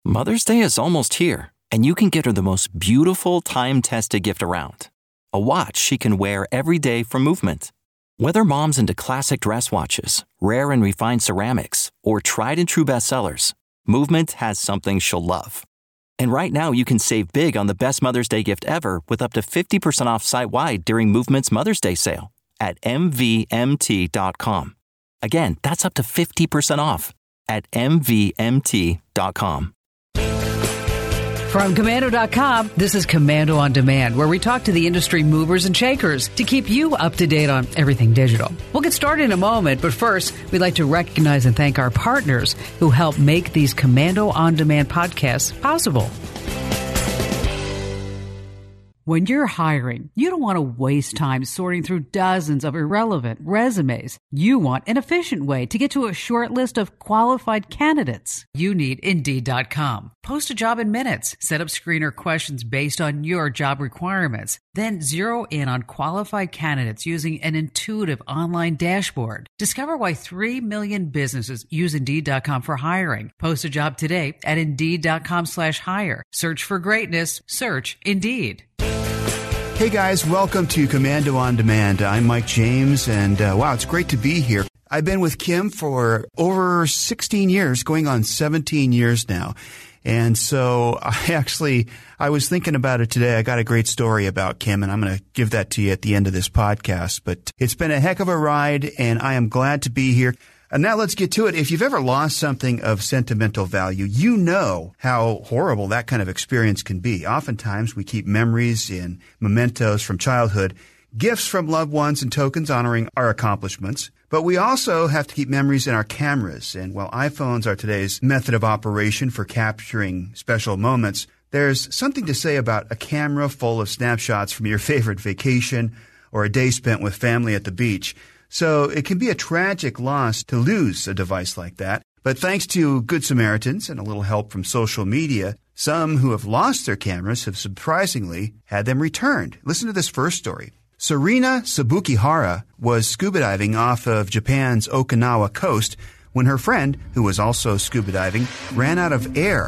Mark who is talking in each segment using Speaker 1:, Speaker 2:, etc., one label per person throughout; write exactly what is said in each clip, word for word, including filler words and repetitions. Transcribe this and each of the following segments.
Speaker 1: Mother's Day is almost here, and you can get her the most beautiful time-tested gift around. A watch she can wear every day from Movement. Whether mom's into classic dress watches, rare and refined ceramics, or tried and true bestsellers, Movement has something she'll love. And right now you can save big on the best Mother's Day gift ever with up to fifty percent off site-wide during Movement's Mother's Day sale at M V M T dot com. Again, that's up to fifty percent off at M V M T dot com.
Speaker 2: From Komando dot com, this is Komando on Demand, where we talk to the industry movers and shakers to keep you up to date on everything digital. We'll get started in a moment, but first, we'd like to recognize and thank our partners who help make these Komando on Demand podcasts possible. When you're hiring, you don't want to waste time sorting through dozens of irrelevant resumes. You want an efficient way to get to a short list of qualified candidates. You need Indeed dot com. Post a job in minutes. Set up screener questions based on your job requirements. Then zero in on qualified candidates using an intuitive online dashboard. Discover why three million businesses use Indeed dot com for hiring. Post a job today at Indeed dot com slash hire. Search for greatness. Search Indeed.
Speaker 3: Hey guys, welcome to Komando on Demand. I'm Mike James, and uh, wow, it's great to be here. I've been with Kim for over sixteen years, going on seventeen years now. And so I actually, I was thinking about it today. I got a great story about Kim, and I'm going to give that to you at the end of this podcast. But it's been a heck of a ride, and I am glad to be here. And now let's get to it. If you've ever lost something of sentimental value, you know how horrible that kind of experience can be. Oftentimes, we keep memories and mementos from childhood, gifts from loved ones, and tokens honoring our accomplishments. But we also have to keep memories in our cameras. And while iPhones are today's method of operation for capturing special moments, there's something to say about a camera full of snapshots from your favorite vacation or a day spent with family at the beach. So it can be a tragic loss to lose a device like that. But thanks to Good Samaritans and a little help from social media, some who have lost their cameras have surprisingly had them returned. Listen to this first story. Sarina Sabukihara was scuba diving off of Japan's Okinawa coast when her friend, who was also scuba diving, ran out of air.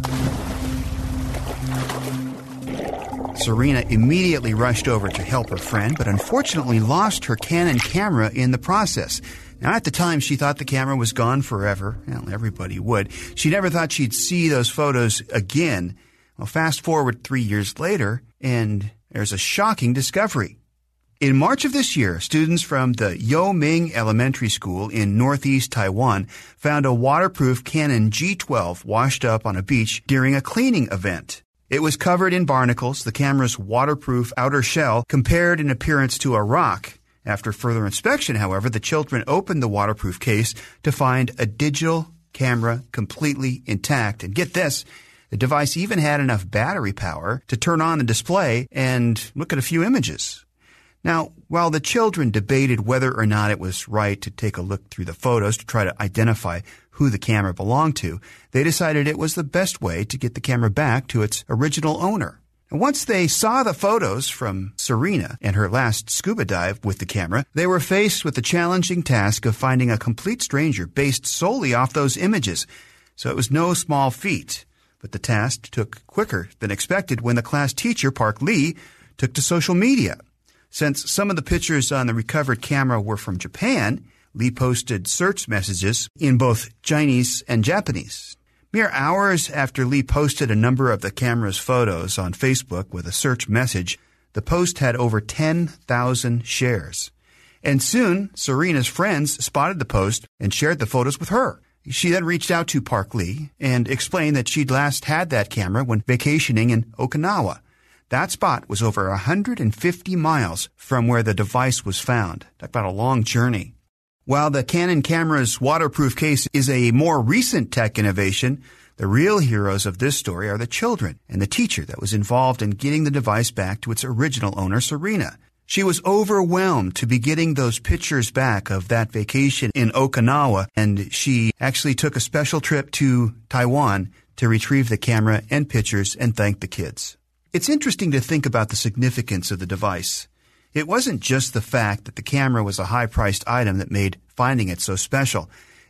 Speaker 3: Sarina immediately rushed over to help her friend, but unfortunately lost her Canon camera in the process. Now, at the time, she thought the camera was gone forever. Well, everybody would. She never thought she'd see those photos again. Well, fast forward three years later, and there's a shocking discovery. In March of this year, students from the Yo-Ming Elementary School in northeast Taiwan found a waterproof Canon G twelve washed up on a beach during a cleaning event. It was covered in barnacles. The camera's waterproof outer shell compared in appearance to a rock. After further inspection, however, the children opened the waterproof case to find a digital camera completely intact. And get this, the device even had enough battery power to turn on the display and look at a few images. Now, while the children debated whether or not it was right to take a look through the photos to try to identify who the camera belonged to, they decided it was the best way to get the camera back to its original owner. And once they saw the photos from Sarina and her last scuba dive with the camera, they were faced with the challenging task of finding a complete stranger based solely off those images. So it was no small feat. But the task took quicker than expected when the class teacher, Park Lee, took to social media. Since some of the pictures on the recovered camera were from Japan, Lee posted search messages in both Chinese and Japanese. Mere hours after Lee posted a number of the camera's photos on Facebook with a search message, the post had over ten thousand shares. And soon, Sarina's friends spotted the post and shared the photos with her. She then reached out to Park Lee and explained that she'd last had that camera when vacationing in Okinawa. That spot was over one hundred fifty miles from where the device was found. Talk about a long journey. While the Canon camera's waterproof case is a more recent tech innovation, the real heroes of this story are the children and the teacher that was involved in getting the device back to its original owner, Sarina. She was overwhelmed to be getting those pictures back of that vacation in Okinawa, and she actually took a special trip to Taiwan to retrieve the camera and pictures and thank the kids. It's interesting to think about the significance of the device. It wasn't just the fact that the camera was a high-priced item that made finding it so special.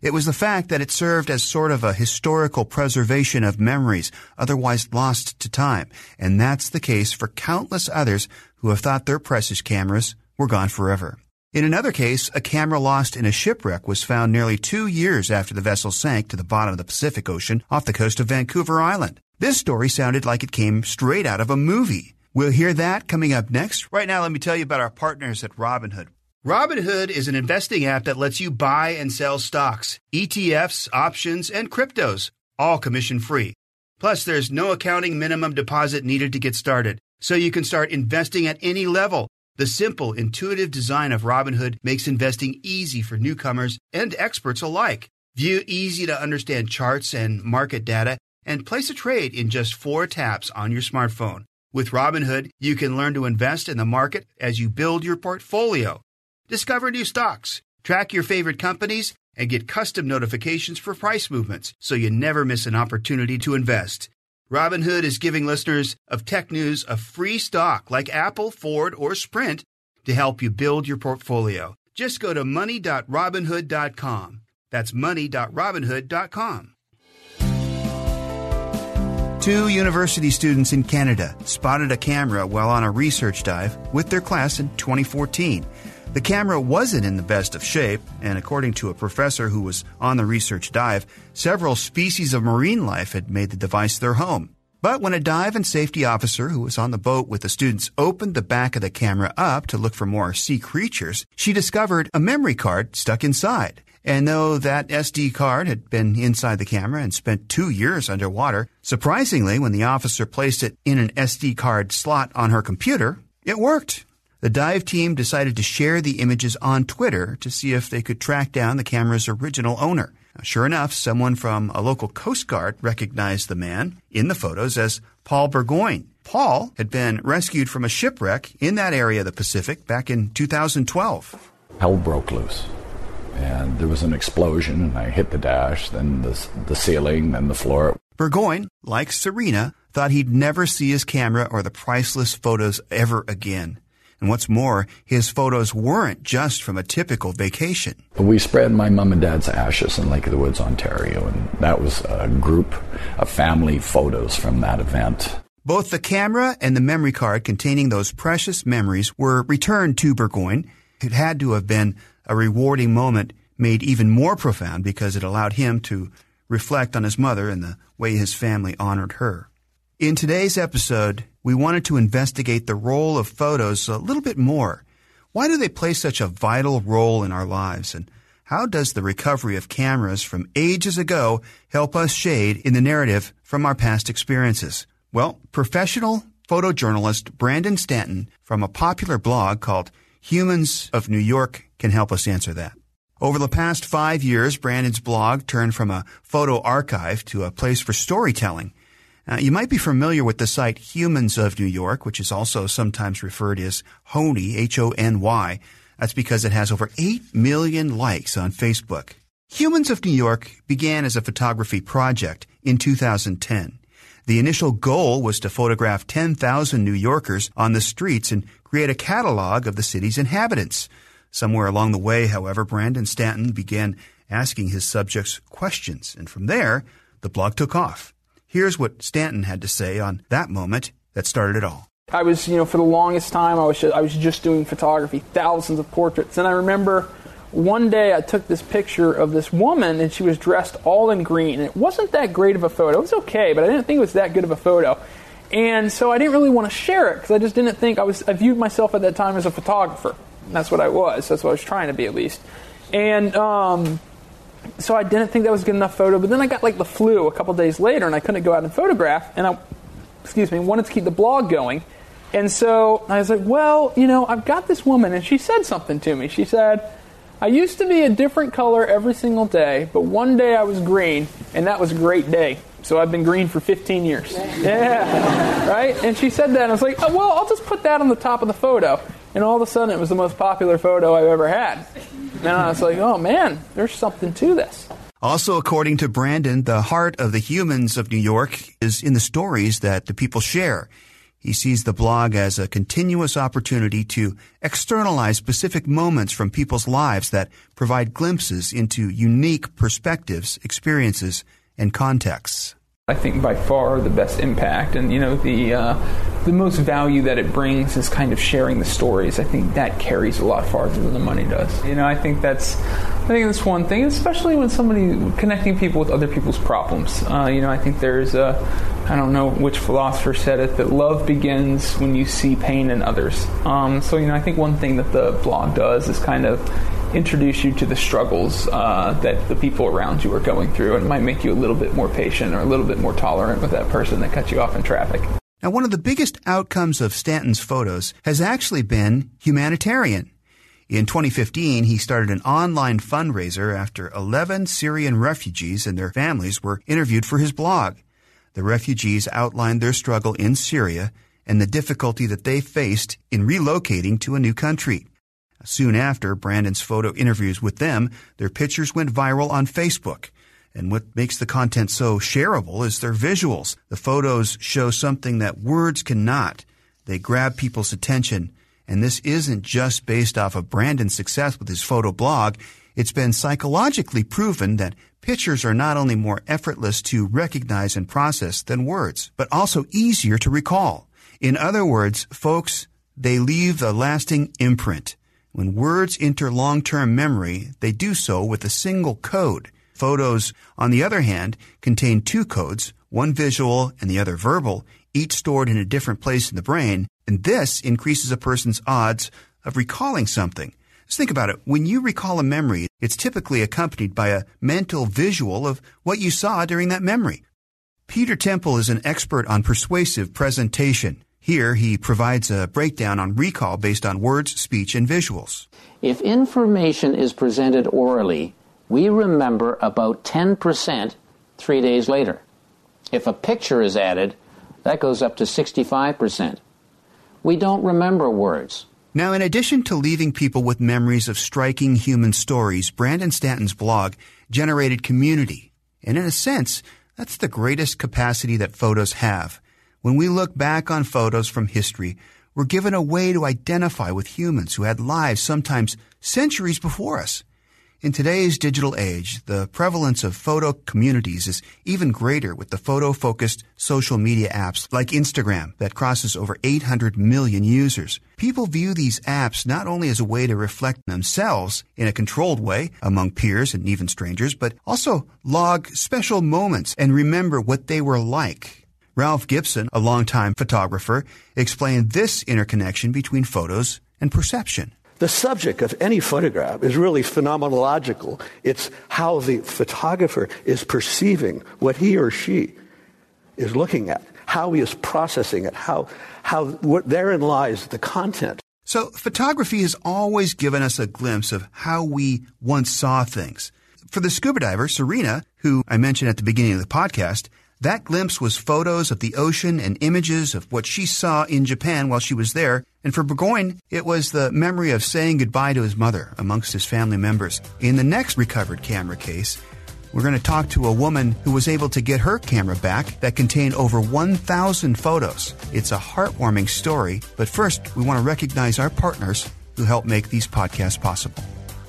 Speaker 3: It was the fact that it served as sort of a historical preservation of memories otherwise lost to time. And that's the case for countless others who have thought their precious cameras were gone forever. In another case, a camera lost in a shipwreck was found nearly two years after the vessel sank to the bottom of the Pacific Ocean off the coast of Vancouver Island. This story sounded like it came straight out of a movie. We'll hear that coming up next. Right now, let me tell you about our partners at Robinhood. Robinhood is an investing app that lets you buy and sell stocks, E T Fs, options, and cryptos, all commission-free. Plus, there's no accounting minimum deposit needed to get started, so you can start investing at any level. The simple, intuitive design of Robinhood makes investing easy for newcomers and experts alike. View easy-to-understand charts and market data and place a trade in just four taps on your smartphone. With Robinhood, you can learn to invest in the market as you build your portfolio. Discover new stocks, track your favorite companies, and get custom notifications for price movements so you never miss an opportunity to invest. Robinhood is giving listeners of Tech News a free stock like Apple, Ford, or Sprint to help you build your portfolio. Just go to money dot robinhood dot com. That's money dot robinhood dot com. Two university students in Canada spotted a camera while on a research dive with their class in twenty fourteen. The camera wasn't in the best of shape, and according to a professor who was on the research dive, several species of marine life had made the device their home. But when a dive and safety officer who was on the boat with the students opened the back of the camera up to look for more sea creatures, she discovered a memory card stuck inside. And though that S D card had been inside the camera and spent two years underwater, surprisingly, when the officer placed it in an S D card slot on her computer, it worked. The dive team decided to share the images on Twitter to see if they could track down the camera's original owner. Now, sure enough, someone from a local Coast Guard recognized the man in the photos as Paul Burgoyne. Paul had been rescued from a shipwreck in that area of the Pacific back in two thousand twelve.
Speaker 4: Hell broke loose, and there was an explosion, and I hit the dash, then the, the ceiling, then the floor.
Speaker 3: Burgoyne, like Serena, thought he'd never see his camera or the priceless photos ever again. And what's more, his photos weren't just from a typical vacation.
Speaker 4: We spread my mom and dad's ashes in Lake of the Woods, Ontario, and that was a group of family photos from that event.
Speaker 3: Both the camera and the memory card containing those precious memories were returned to Burgoyne. It had to have been a rewarding moment made even more profound because it allowed him to reflect on his mother and the way his family honored her. In today's episode, we wanted to investigate the role of photos a little bit more. Why do they play such a vital role in our lives? And how does the recovery of cameras from ages ago help us shade in the narrative from our past experiences? Well, professional photojournalist Brandon Stanton from a popular blog called Humans of New York can help us answer that. Over the past five years, Brandon's blog turned from a photo archive to a place for storytelling. Uh, you might be familiar with the site Humans of New York, which is also sometimes referred as Hony, H O N Y. That's because it has over eight million likes on Facebook. Humans of New York began as a photography project in two thousand ten. The initial goal was to photograph ten thousand New Yorkers on the streets and create a catalog of the city's inhabitants. Somewhere along the way, however, Brandon Stanton began asking his subjects questions, and from there, the blog took off. Here's what Stanton had to say on that moment that started it all.
Speaker 5: I was, you know, for the longest time, I was just, I was just doing photography, thousands of portraits. And I remember one day I took this picture of this woman, and she was dressed all in green. And it wasn't that great of a photo. It was okay, but I didn't think it was that good of a photo. And so I didn't really want to share it because I just didn't think I was. I viewed myself at that time as a photographer. And that's what I was. That's what I was trying to be, at least. And um, so I didn't think that was a good enough photo. But then I got like the flu a couple days later, and I couldn't go out and photograph. And I, excuse me, wanted to keep the blog going. And so I was like, well, you know, I've got this woman, and she said something to me. She said, I used to be a different color every single day, but one day I was green, and that was a great day. So I've been green for fifteen years. Yeah, right? And she said that, and I was like, oh, well, I'll just put that on the top of the photo. And all of a sudden, it was the most popular photo I've ever had. And I was like, oh, man, there's something to this.
Speaker 3: Also, according to Brandon, the heart of the Humans of New York is in the stories that the people share. He sees the blog as a continuous opportunity to externalize specific moments from people's lives that provide glimpses into unique perspectives, experiences, and contexts.
Speaker 5: I think by far the best impact and, you know, the uh, the most value that it brings is kind of sharing the stories. I think that carries a lot farther than the money does. You know, I think that's I think that's one thing, especially when somebody connecting people with other people's problems. Uh, you know, I think there's a, I don't know which philosopher said it, that love begins when you see pain in others. Um, so, you know, I think one thing that the blog does is kind of introduce you to the struggles uh, that the people around you are going through, and it might make you a little bit more patient or a little bit more tolerant with that person that cuts you off in traffic.
Speaker 3: Now, one of the biggest outcomes of Stanton's photos has actually been humanitarian. In twenty fifteen, he started an online fundraiser after eleven Syrian refugees and their families were interviewed for his blog. The refugees outlined their struggle in Syria and the difficulty that they faced in relocating to a new country. Soon after Brandon's photo interviews with them, their pictures went viral on Facebook. And what makes the content so shareable is their visuals. The photos show something that words cannot. They grab people's attention. And this isn't just based off of Brandon's success with his photo blog. It's been psychologically proven that pictures are not only more effortless to recognize and process than words, but also easier to recall. In other words, folks, they leave a lasting imprint. When words enter long-term memory, they do so with a single code. Photos, on the other hand, contain two codes, one visual and the other verbal, each stored in a different place in the brain, and this increases a person's odds of recalling something. Just think about it. When you recall a memory, it's typically accompanied by a mental visual of what you saw during that memory. Peter Temple is an expert on persuasive presentation. Here, he provides a breakdown on recall based on words, speech, and visuals.
Speaker 6: If information is presented orally, we remember about ten percent three days later. If a picture is added, that goes up to sixty-five percent. We don't remember words.
Speaker 3: Now, in addition to leaving people with memories of striking human stories, Brandon Stanton's blog generated community. And in a sense, that's the greatest capacity that photos have. When we look back on photos from history, we're given a way to identify with humans who had lives sometimes centuries before us. In today's digital age, the prevalence of photo communities is even greater with the photo-focused social media apps like Instagram that crosses over eight hundred million users. People view these apps not only as a way to reflect themselves in a controlled way among peers and even strangers, but also log special moments and remember what they were like. Ralph Gibson, a longtime photographer, explained this interconnection between photos and perception.
Speaker 7: The subject of any photograph is really phenomenological. It's how the photographer is perceiving what he or she is looking at, how he is processing it, how, how what, therein lies the content.
Speaker 3: So photography has always given us a glimpse of how we once saw things. For the scuba diver, Serena, who I mentioned at the beginning of the podcast, that glimpse was photos of the ocean and images of what she saw in Japan while she was there. And for Burgoyne, it was the memory of saying goodbye to his mother amongst his family members. In the next recovered camera case, we're going to talk to a woman who was able to get her camera back that contained over one thousand photos. It's a heartwarming story, but first, we want to recognize our partners who help make these podcasts possible.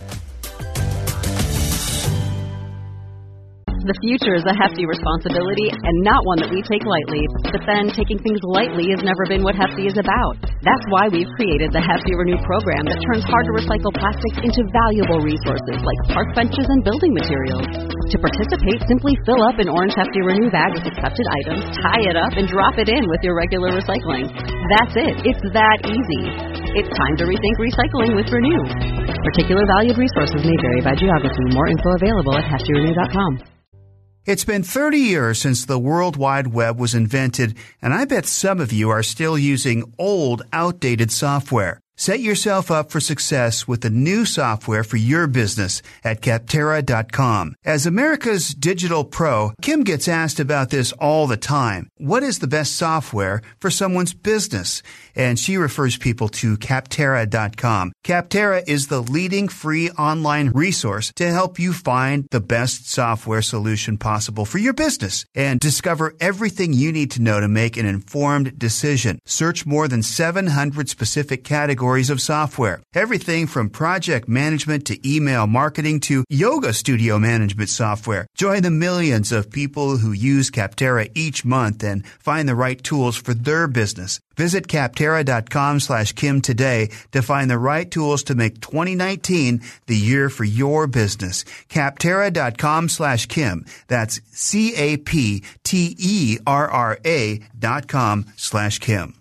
Speaker 8: The future is a hefty responsibility and not one that we take lightly. But then taking things lightly has never been what Hefty is about. That's why we've created the Hefty Renew program that turns hard-to-recycle plastics into valuable resources like park benches and building materials. To participate, simply fill up an orange Hefty Renew bag with accepted items, tie it up, and drop it in with your regular recycling. That's it. It's that easy. It's time to rethink recycling with Renew. Particular valued resources may vary by geography. More info available at hefty renew dot com.
Speaker 3: It's been thirty years since the World Wide Web was invented, and I bet some of you are still using old, outdated software. Set yourself up for success with the new software for your business at Capterra dot com. As America's digital pro, Kim gets asked about this all the time. What is the best software for someone's business? And she refers people to Capterra dot com. Capterra is the leading free online resource to help you find the best software solution possible for your business and discover everything you need to know to make an informed decision. Search more than seven hundred specific categories of software. Everything from project management to email marketing to yoga studio management software. Join the millions of people who use Capterra each month and find the right tools for their business. Visit Capterra dot com slash Kim today to find the right tools to make twenty nineteen the year for your business. Capterra dot com slash Kim. That's C A P T E R R A dot com slash Kim.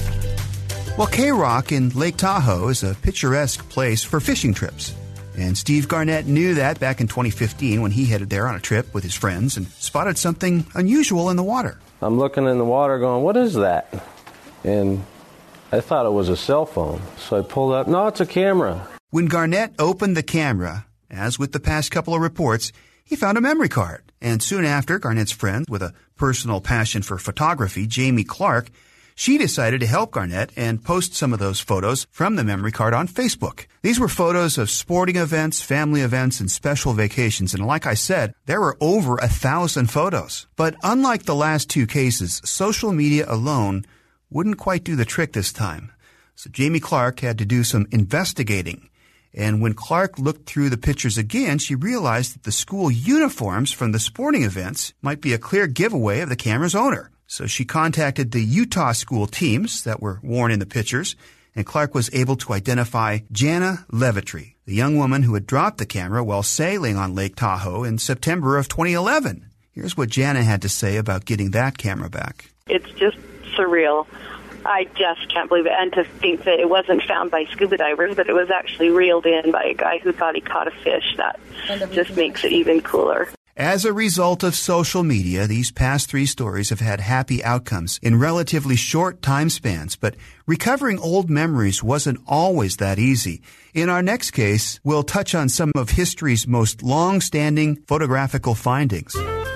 Speaker 3: Well, K-Rock in Lake Tahoe is a picturesque place for fishing trips. And Steve Garnett knew that back in twenty fifteen when he headed there on a trip with his friends and spotted something unusual in the water.
Speaker 9: I'm looking in the water going, what is that? And I thought it was a cell phone. So I pulled up, no, it's a camera.
Speaker 3: When Garnett opened the camera, as with the past couple of reports, he found a memory card. And soon after, Garnett's friend with a personal passion for photography, Jamie Clark, she decided to help Garnett and post some of those photos from the memory card on Facebook. These were photos of sporting events, family events, and special vacations. And like I said, there were over a thousand photos. But unlike the last two cases, social media alone wouldn't quite do the trick this time. So Jamie Clark had to do some investigating. And when Clark looked through the pictures again, she realized that the school uniforms from the sporting events might be a clear giveaway of the camera's owner. So she contacted the Utah school teams that were worn in the pictures, and Clark was able to identify Jana Levitry, the young woman who had dropped the camera while sailing on Lake Tahoe in September of twenty eleven. Here's what Jana had to say about getting that camera back.
Speaker 10: It's just surreal. I just can't believe it. And to think that it wasn't found by scuba divers, but it was actually reeled in by a guy who thought he caught a fish. That just makes it even cooler.
Speaker 3: As a result of social media, these past three stories have had happy outcomes in relatively short time spans, but recovering old memories wasn't always that easy. In our next case, we'll touch on some of history's most long-standing photographical findings.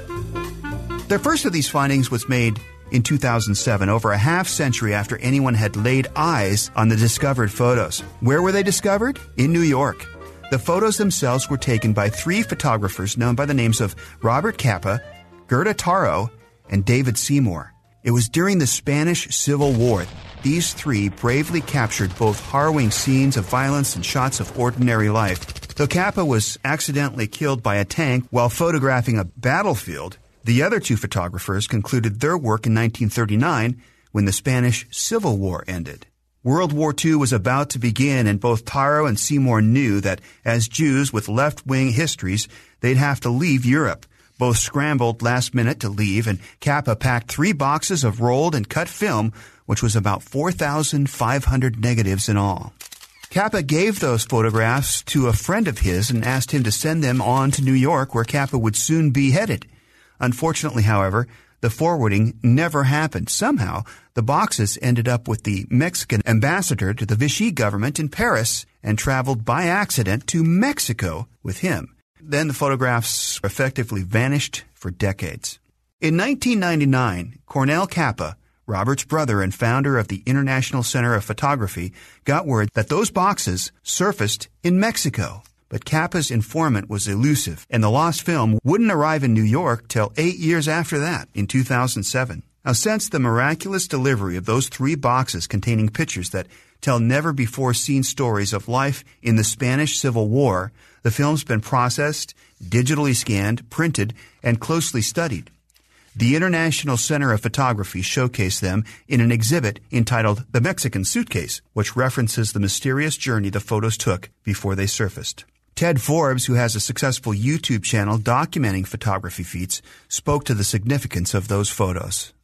Speaker 3: The first of these findings was made in two thousand seven, over a half century after anyone had laid eyes on the discovered photos. Where were they discovered? In New York. The photos themselves were taken by three photographers known by the names of Robert Capa, Gerda Taro, and David Seymour. It was during the Spanish Civil War. These three bravely captured both harrowing scenes of violence and shots of ordinary life. Though Capa was accidentally killed by a tank while photographing a battlefield, the other two photographers concluded their work in nineteen thirty-nine when the Spanish Civil War ended. World War Two was about to begin, and both Taro and Seymour knew that as Jews with left-wing histories, they'd have to leave Europe. Both scrambled last minute to leave, and Capa packed three boxes of rolled and cut film, which was about four thousand five hundred negatives in all. Capa gave those photographs to a friend of his and asked him to send them on to New York, where Capa would soon be headed. Unfortunately, however, the forwarding never happened. Somehow, the boxes ended up with the Mexican ambassador to the Vichy government in Paris and traveled by accident to Mexico with him. Then the photographs effectively vanished for decades. In nineteen ninety-nine, Cornel Capa, Robert's brother and founder of the International Center of Photography, got word that those boxes surfaced in Mexico. But Capa's informant was elusive, and the lost film wouldn't arrive in New York till eight years after that, in two thousand seven. Now, since the miraculous delivery of those three boxes containing pictures that tell never-before-seen stories of life in the Spanish Civil War, the film's been processed, digitally scanned, printed, and closely studied. The International Center of Photography showcased them in an exhibit entitled The Mexican Suitcase, which references the mysterious journey the photos took before they surfaced. Ted Forbes, who has a successful YouTube channel documenting photography feats, spoke to the significance of those photos.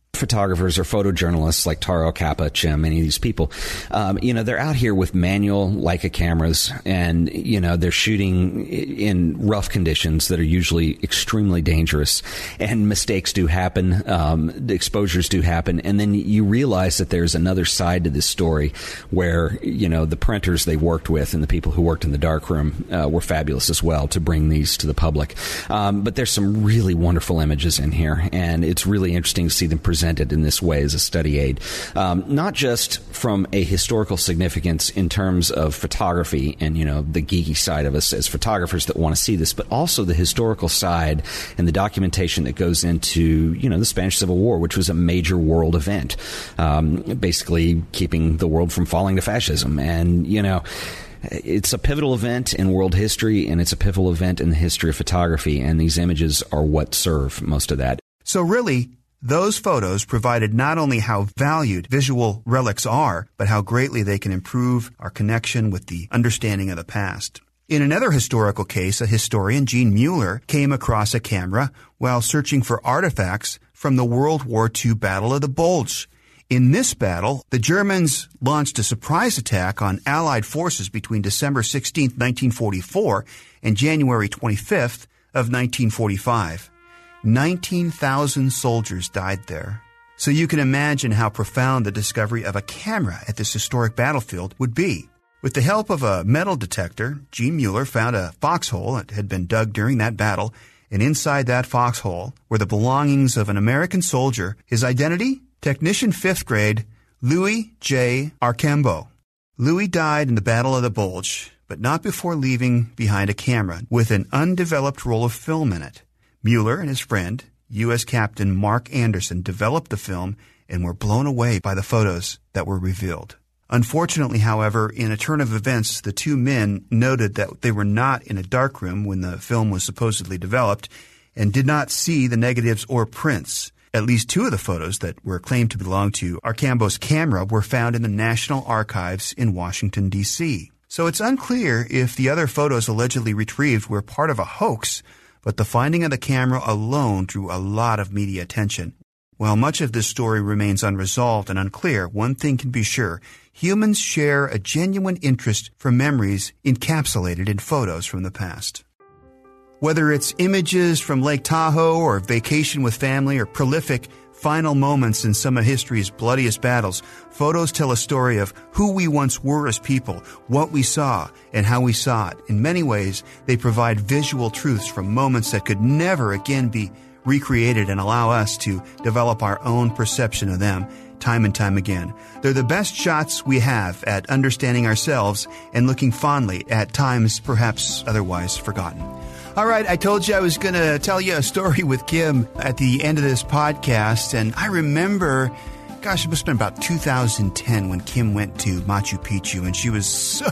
Speaker 11: photographers or photojournalists like Taro Kappa, Chim, any of these people, um, you know, they're out here with manual Leica cameras, and, you know, they're shooting in rough conditions that are usually extremely dangerous, and mistakes do happen, um, the exposures do happen, and then you realize that there's another side to this story where, you know, the printers they worked with and the people who worked in the darkroom uh, were fabulous as well to bring these to the public. Um, but there's some really wonderful images in here, and it's really interesting to see them presented in this way as a study aid, um, not just from a historical significance in terms of photography and, you know, the geeky side of us as photographers that want to see this, but also the historical side and the documentation that goes into, you know, the Spanish Civil War, which was a major world event, um, basically keeping the world from falling to fascism. And, you know, it's a pivotal event in world history, and it's a pivotal event in the history of photography, and these images are what serve most of that.
Speaker 3: So really, those photos provided not only how valued visual relics are, but how greatly they can improve our connection with the understanding of the past. In another historical case, a historian, Gene Mueller, came across a camera while searching for artifacts from the World War Two Battle of the Bulge. In this battle, the Germans launched a surprise attack on Allied forces between December sixteenth, nineteen forty-four and January twenty-fifth of nineteen forty-five. nineteen thousand soldiers died there. So you can imagine how profound the discovery of a camera at this historic battlefield would be. With the help of a metal detector, Gene Mueller found a foxhole that had been dug during that battle, and inside that foxhole were the belongings of an American soldier. His identity? Technician fifth grade, Louis J. Archambault. Louis died in the Battle of the Bulge, but not before leaving behind a camera with an undeveloped roll of film in it. Mueller and his friend, U S Captain Mark Anderson, developed the film and were blown away by the photos that were revealed. Unfortunately, however, in a turn of events, the two men noted that they were not in a darkroom when the film was supposedly developed and did not see the negatives or prints. At least two of the photos that were claimed to belong to Archambault's camera were found in the National Archives in Washington, D C. So it's unclear if the other photos allegedly retrieved were part of a hoax, but the finding of the camera alone drew a lot of media attention. While much of this story remains unresolved and unclear, one thing can be sure. Humans share a genuine interest for memories encapsulated in photos from the past. Whether it's images from Lake Tahoe or vacation with family or prolific final moments in some of history's bloodiest battles, photos tell a story of who we once were as people, what we saw, and how we saw it. In many ways, they provide visual truths from moments that could never again be recreated and allow us to develop our own perception of them time and time again. They're the best shots we have at understanding ourselves and looking fondly at times perhaps otherwise forgotten. All right, I told you I was going to tell you a story with Kim at the end of this podcast, and I remember, gosh, it must have been about two thousand ten when Kim went to Machu Picchu, and she was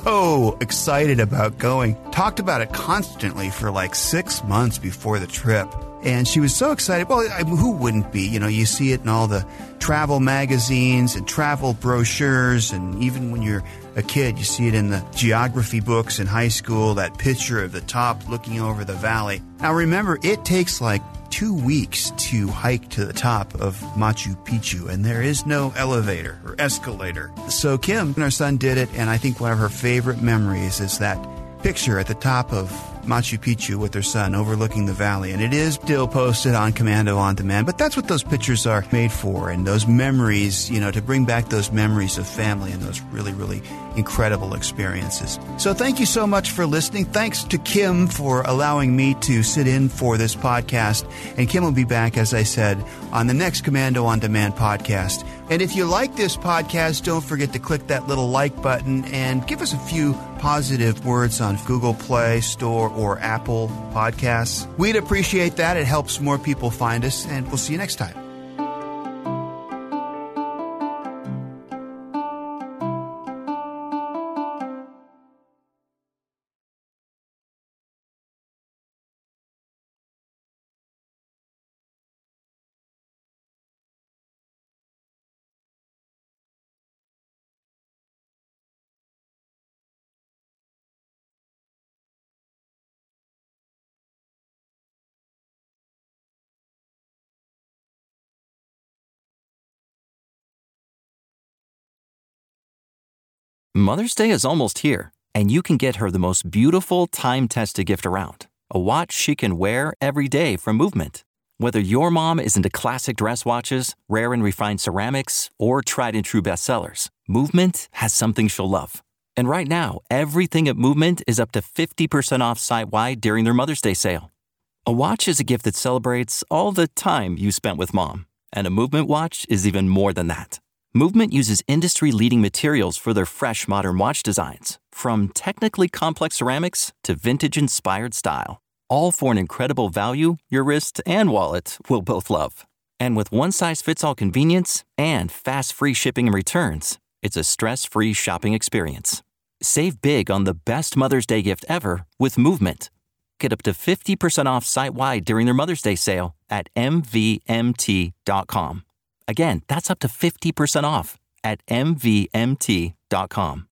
Speaker 3: so excited about going. Talked about it constantly for like six months before the trip. And she was so excited. Well, I, who wouldn't be? You know, you see it in all the travel magazines and travel brochures, and even when you're a kid, you see it in the geography books in high school, that picture of the top looking over the valley. Now, remember, it takes like two weeks to hike to the top of Machu Picchu, and there is no elevator or escalator. So Kim and her son did it, and I think one of her favorite memories is that picture at the top of Machu Picchu with her son overlooking the valley, and it is still posted on Commando On Demand, but that's what those pictures are made for, and those memories, you know, to bring back those memories of family and those really, really incredible experiences. So thank you so much for listening. Thanks to Kim for allowing me to sit in for this podcast, and Kim will be back, as I said, on the next Commando On Demand podcast. And if you like this podcast, don't forget to click that little like button and give us a few positive words on Google Play Store or Apple Podcasts. We'd appreciate that. It helps more people find us, and we'll see you next time.
Speaker 1: Mother's Day is almost here, and you can get her the most beautiful time-tested gift around, a watch she can wear every day from Movement. Whether your mom is into classic dress watches, rare and refined ceramics, or tried-and-true bestsellers, Movement has something she'll love. And right now, everything at Movement is up to fifty percent off site-wide during their Mother's Day sale. A watch is a gift that celebrates all the time you spent with mom, and a Movement watch is even more than that. Movement uses industry-leading materials for their fresh modern watch designs, from technically complex ceramics to vintage-inspired style, all for an incredible value your wrist and wallet will both love. And with one-size-fits-all convenience and fast free shipping and returns, it's a stress-free shopping experience. Save big on the best Mother's Day gift ever with Movement. Get up to fifty percent off site-wide during their Mother's Day sale at M V M T dot com. Again, that's up to fifty percent off at M V M T dot com.